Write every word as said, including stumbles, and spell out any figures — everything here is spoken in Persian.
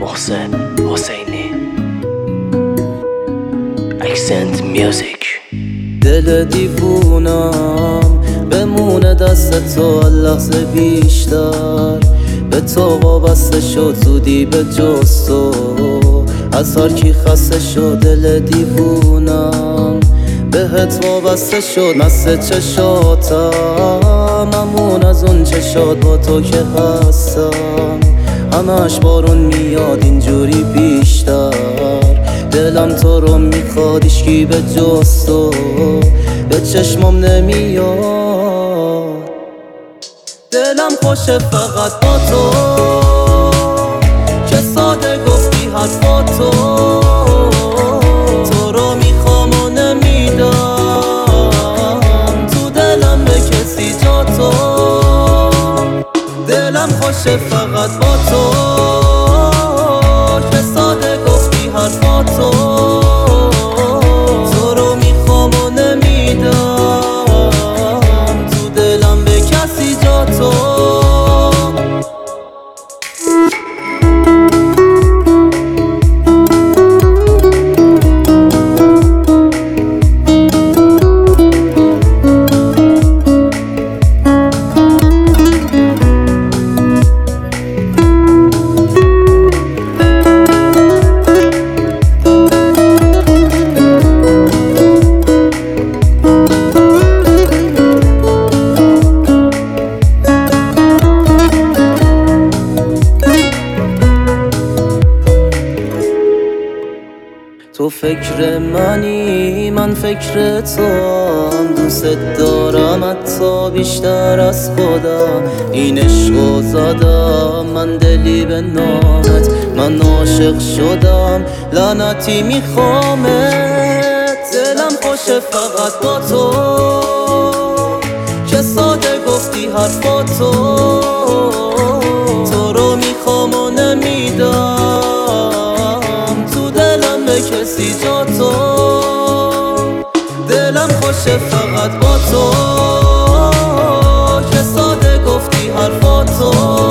محسن حسینی اکسنت میوزیک. دل دیوونم بمونه دست تو لحظه بیشتر، به تو وابسته شد زودی به جز تو، از هر کی خسته شد دل دیوونم بهت وابسته شد. مست چشاتم ممون از اون چشات با تو که هستم، همش بارون میاد اینجوری بیشتر، دلم تو رو میخواد هیچکی به جز تو به چشمم نمیاد. دلم خوشه فقط با تو که ساده گفتی حرفا تو، تو رو میخوام و نمیدم تو دلم به کسی جا تو. دلم خوشه فقط با تو که ساده گفتی حرفا تو، تو رو میخوام و نمیدم تو دلم به کسی جا تو. تو فکر منی من فکر تو هم، دوست دارم حتی بیشتر از خودم، این عشقو زدم من دلی به نامت، من عاشق شدم لعنتی میخوامت. دلم خوشه فقط با تو که ساده گفتی حرفا تو، تو رو میخوام و نمیدم تو دلم به کسی جا تو. دلم خوشه فقط با تو که ساده گفتی حرفا تو،